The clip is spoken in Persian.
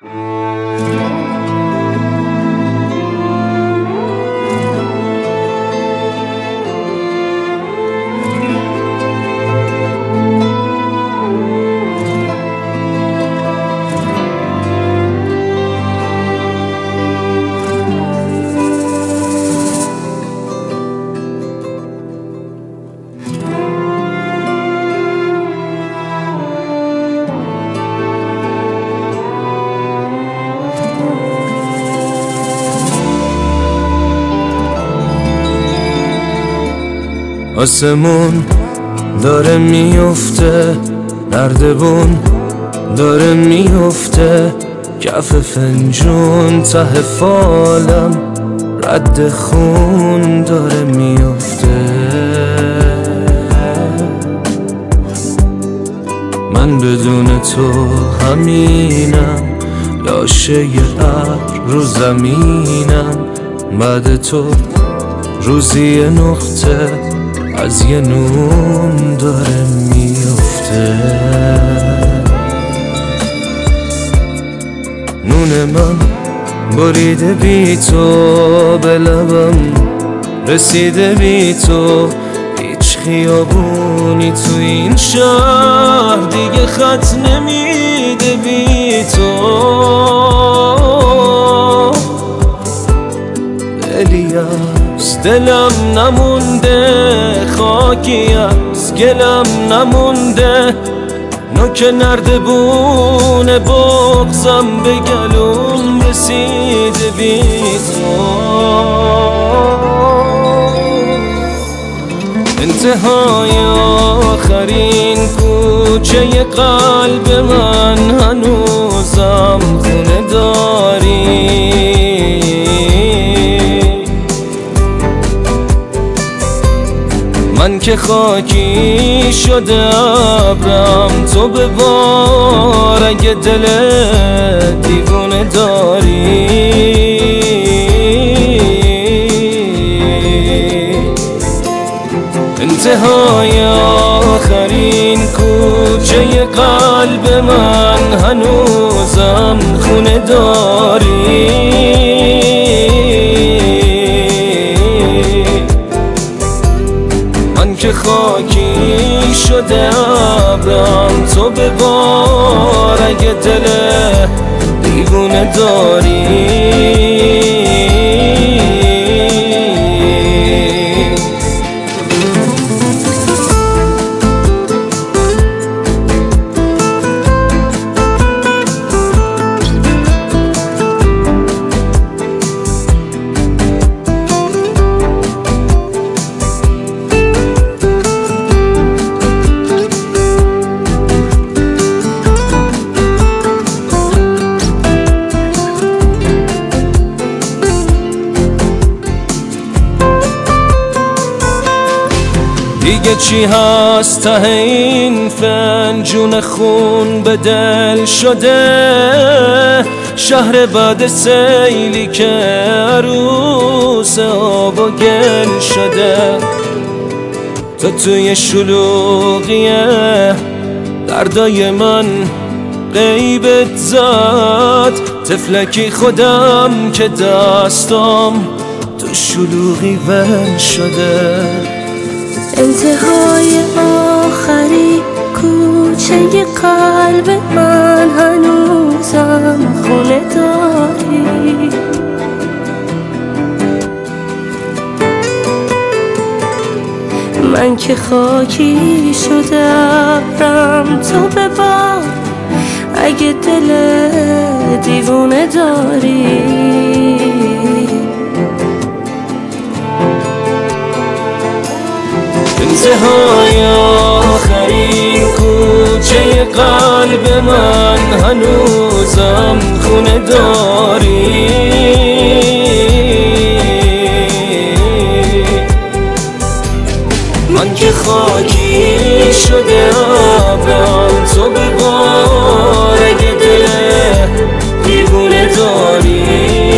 آسمون داره میفته، نردبون داره میفته، کف فنجون ته فالم رد خون داره میفته. من بدون تو همینم، لاشه ابر رو زمینم، بعد تو روزی نقطه از یه نون داره میفته. نون من بریده بی تو، به لبم رسیده بی تو، هیچ خیابونی تو این شهر دیگه خط نمیده بی تو. دلی از دلم نمونده، خاکی از گلم نمونده، نوک نردبون بغضم به گلوم رسیده بی تو. انتهای آخرین کوچه قلب من هنوزم خونه داری. من که خاکی شده ابرم، تو به بار اگه دل دیوونه داری. انتهای آخرین کوچه قلب من هنوزم خونه داری. که خاکی شده ابرم، تو به بار اگه دل دیوونه داری. دیگه چی هست ته این فنجون خون به دل شده، شهر بعد سیلی که عروس آب و گل شده. تو توی شلوغیه دردای من غیبت زد، تفلکی خودم که دستم تو شلوغی ول شده. انتهای آخری کوچه قلب من هنوزم خونه داری. من که خاکی شده ابرم، تو به بار اگه دل دیوونه داری. انتهای آخرین کوچه قلب من هنوزم خونه داری. من که خاکی شده ابرم، تو به بار اگه دل دیوونه داری.